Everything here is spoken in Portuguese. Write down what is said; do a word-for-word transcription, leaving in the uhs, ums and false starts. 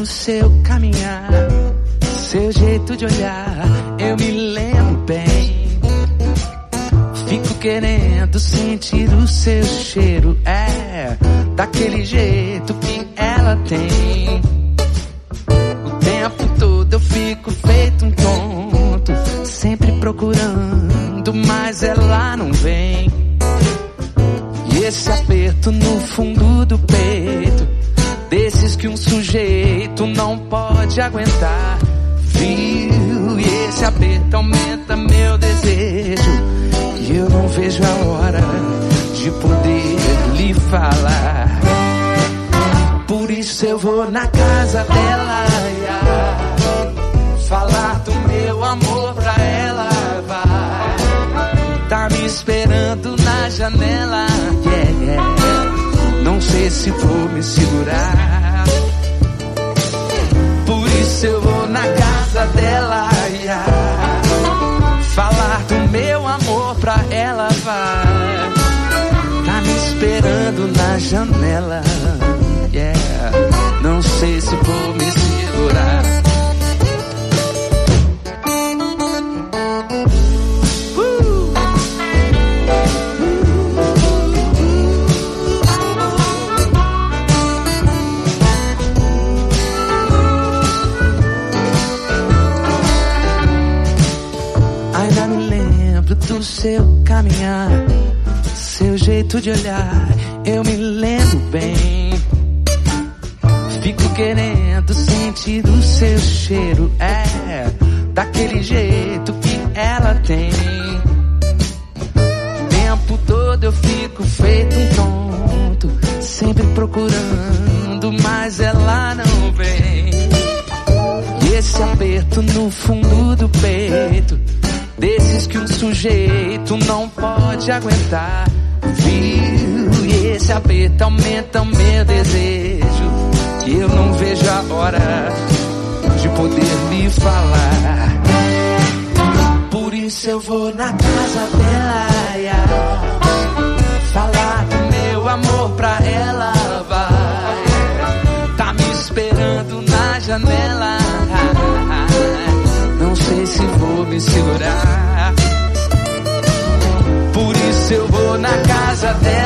do seu caminhar, seu jeito de olhar, eu me lembro bem. Fico querendo sentir o seu cheiro, é daquele jeito que ela tem. O tempo todo eu fico feito um tonto, sempre procurando, mas ela não vem. E esse aperto no fundo do peito, desses que um sujeito não pode aguentar, viu? E esse aperto aumenta meu desejo, e eu não vejo a hora de poder lhe falar. Por isso eu vou na casa dela, ia, falar do meu amor pra ela, vai. Tá me esperando na janela, yeah, yeah. Não sei se vou me segurar. Por isso eu vou na casa dela, ia, falar do meu amor pra ela, vai. Tá me esperando na janela, yeah. Não sei se vou me segurar. uh! Ainda me lembro do seu caminhar, seu jeito de olhar, eu me lembro bem. Fico querendo sentir o seu cheiro, é daquele jeito que ela tem. O tempo todo eu fico feito um tonto, sempre procurando, mas ela não vem. E esse aperto no fundo do peito, desses que um sujeito não pode aguentar, viu? E esse aperto aumenta o meu desejo, e eu não vejo a hora de poder lhe falar. Por isso eu vou na casa dela, ia, falar do meu amor pra ela, vai. Tá me esperando na janela, não sei se vou me segurar. Por isso eu vou na casa dela,